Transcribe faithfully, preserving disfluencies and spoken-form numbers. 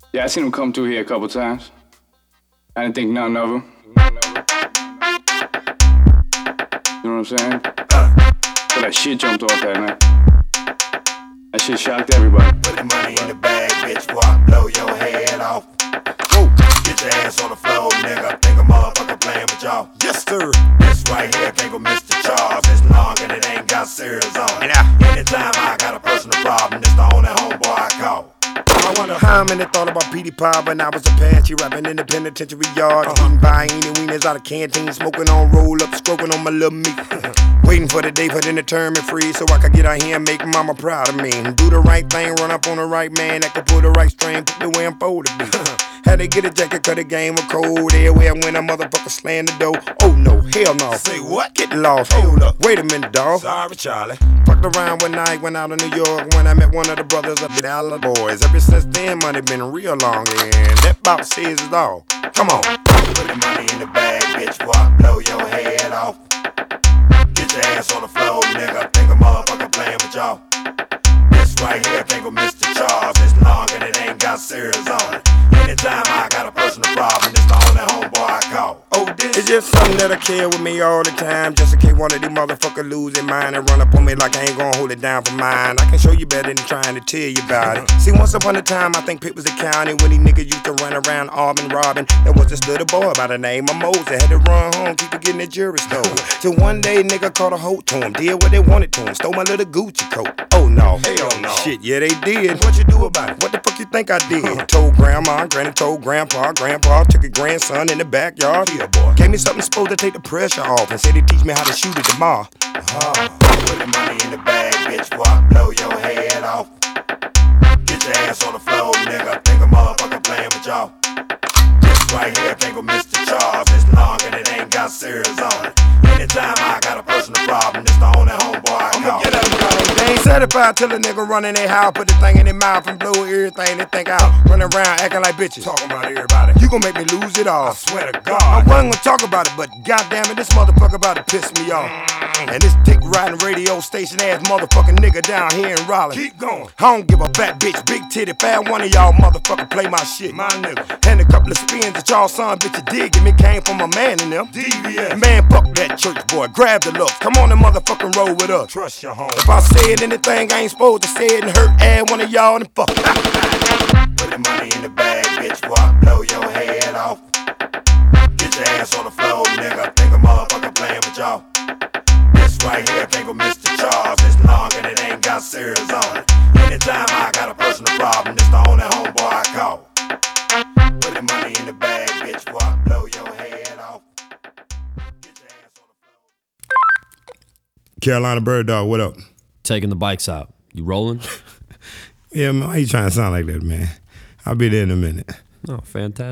Yeah, I seen him come through here a couple times. I didn't think nothing of him. You know what I'm saying? So that shit jumped off that night. That shit shocked everybody. Put the money in the bag, bitch, walk, blow your head off. Whoa. Get your ass on the floor, nigga. Think a motherfucker playing with y'all. Yes, sir. This right here can't go miss the charge. It's long and it ain't got serious on it. Anytime I got a personal problem, it's the only homeboy I call. I wonder how many thought about P D Pie when I was a Apache rapping in the penitentiary yard. Uh-huh. Eating Vienna wieners out of canteen, smoking on roll up, stroking on my little meat. Waiting for the day for them to turn me free so I could get out here and make mama proud of me. Do the right thing, run up on the right man that could pull the right string, put me where I'm supposed to be. Had to get a jacket, cut the game was cold. Everywhere I went, a motherfucker slam the door. Oh no, hell no. Say what? Get lost. Hold up. Wait a minute, dawg. Sorry, Charlie. Fucked around one night, went out of New York when I met one of the brothers up in Allen Boys. Ever since then, money been real long, and that bout says it all. Come on. Put the money in the bag, bitch, walk, blow your head off. Get your ass on the floor, nigga. Think a motherfucker playing with y'all. This right here can't go miss the charge. It's long and it ain't got serious on it. Anytime I got a personal problem, it's the only homeboy I call. Oh, this it's just something that'll kill with me all the time. Just in case one of these motherfuckers lose their mind and run up on me like I ain't gonna hold it down for mine. I can show you better than trying to tell you about it. See, once upon a time, I think Pitt was the county when these niggas used to run around Auburn robbing. There was this little boy by the name of Moses. Had to run home, keep it getting the jury stole. Till one day, nigga caught a hold to him. Did what they wanted to him. Stole my little Gucci coat. Oh no. Hell no. Shit, yeah, they did. What you do about it? What the fuck you think I did? Told grandma, granny told grandpa. Grandpa took a grandson in the backyard. Yeah, boy. Gave me something supposed to take the pressure off and said he'd teach me how to shoot it tomorrow. Uh-huh. Put the money in the bag, bitch, walk, blow your head off. Get your ass on the floor, nigga. Think a motherfucker playing with y'all. This right here can't go miss the charge. It's long and it ain't got serious on it. Anytime I got a personal problem, it's the only homeboy I call. Get up, they ain't certified till a nigga run in their house, put the thing in their mouth and blow everything they think out. Running around acting like bitches. Talking about everybody. You gon' make me lose it all. I swear to God. I wasn't gonna talk about it, but goddamn it, this motherfucker about to piss me off. Mm. And this dick riding radio station ass motherfucking nigga down here in Raleigh. Keep going. I don't give a fat bitch, big titty, fat one of y'all motherfucker play my shit. My nigga. And a couple of spins that y'all son bitches did give me came from a man in them. D V S. Man, fuck that church boy. Grab the looks. Come on and motherfucking roll with us. Trust your home. If I said anything I ain't supposed to say it and hurt ass one of y'all, then fuck it. Put the money in the bag, bitch, walk, blow your head off. Get your ass on the floor, nigga. Think a motherfucker playing with y'all. This right here can't go miss the charge. It's long and it ain't got serious on it. Anytime I got a personal problem, it's the only homeboy I call. Put the money in the bag, bitch, walk, blow your head off. Get your ass on the floor. Carolina Bird Dog, what up? Taking the bikes out. You rolling? Yeah, man, why you trying to sound like that, man? I'll be there in a minute. Oh, fantastic.